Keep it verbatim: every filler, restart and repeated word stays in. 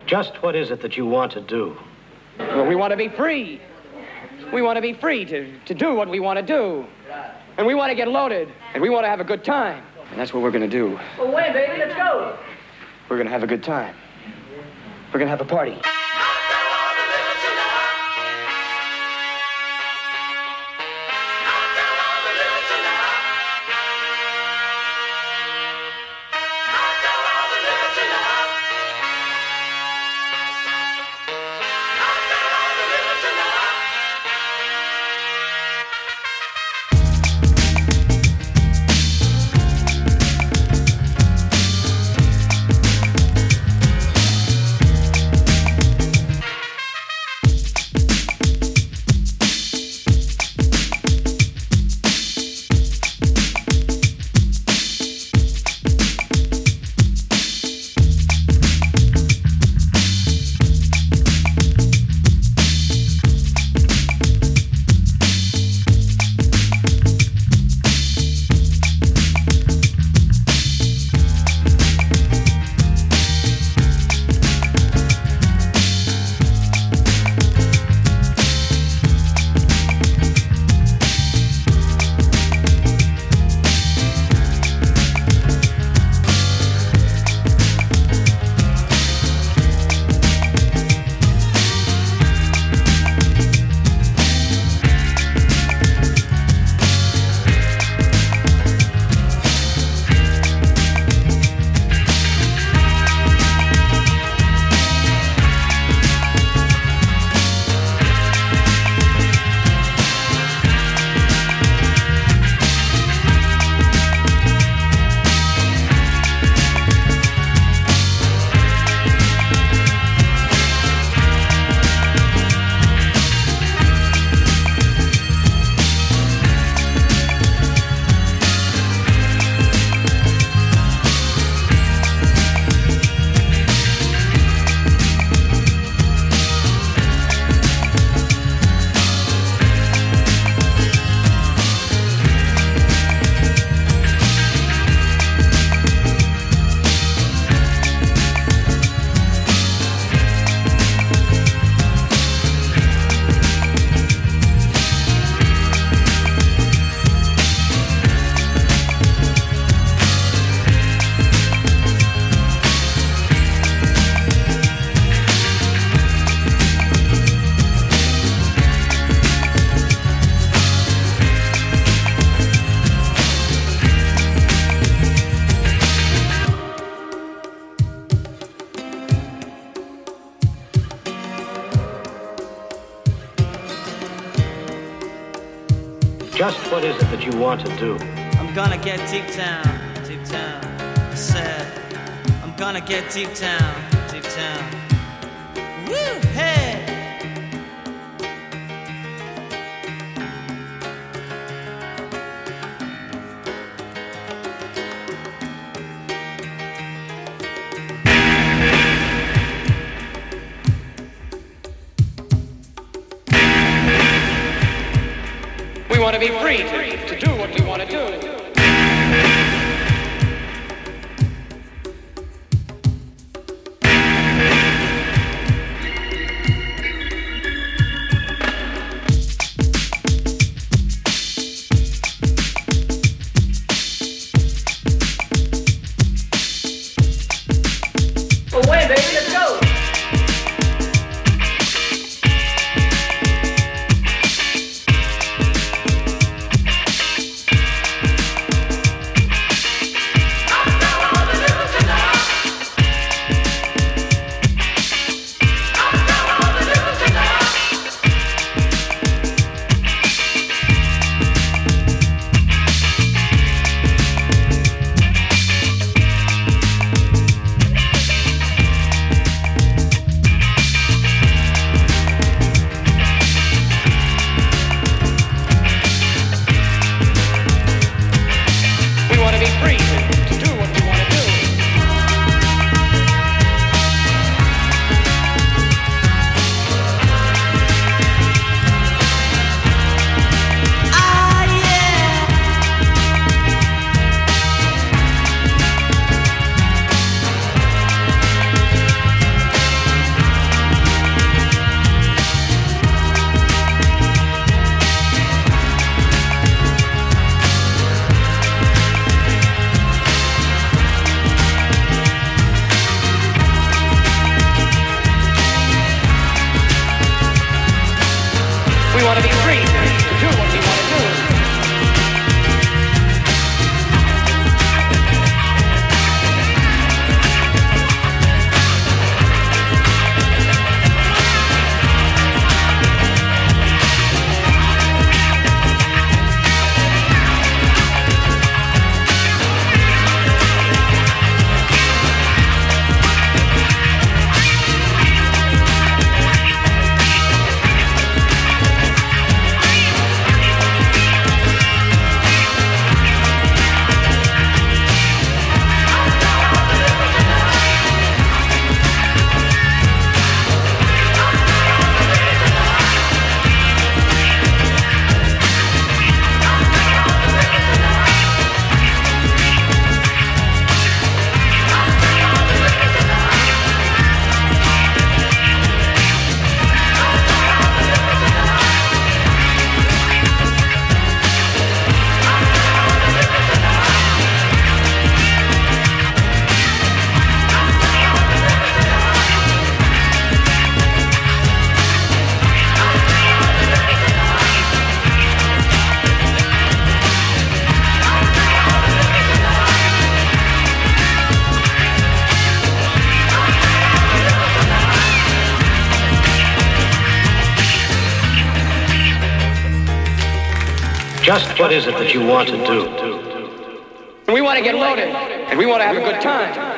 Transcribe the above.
Just what is it that you want to do? Well, we want to be free. We want to be free to, to do what we want to do. And we want to get loaded. And we want to have a good time. And that's what we're going to do. Well, when, baby? Let's go. We're going to have a good time. We're going to have a party. Just what is it that you want to do? I'm gonna get deep down, deep down. I said, I'm gonna get deep down, deep down. Woo, hey! We want to be free to, to do what we want to do. Well, when, baby? Let's go. want to be free to, to do what we want to do. Just what is it that you want to do? And we want to get loaded, and we want to have a good time.